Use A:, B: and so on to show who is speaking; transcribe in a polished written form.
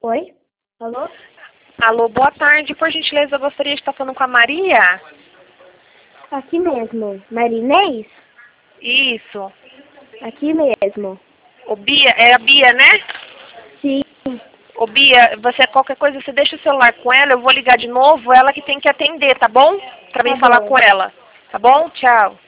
A: Oi? Alô?
B: Alô, boa tarde. Por gentileza, eu gostaria de estar falando com a Maria.
A: Aqui mesmo. Marinês?
B: Isso.
A: Aqui mesmo.
B: Ô, Bia, é a Bia, né?
A: Sim.
B: Ô, Bia, qualquer coisa, você deixa o celular com ela, eu vou ligar de novo, ela que tem que atender, tá bom? Pra
A: Tá
B: mim falar
A: bom.
B: com ela. Tá bom? Tchau.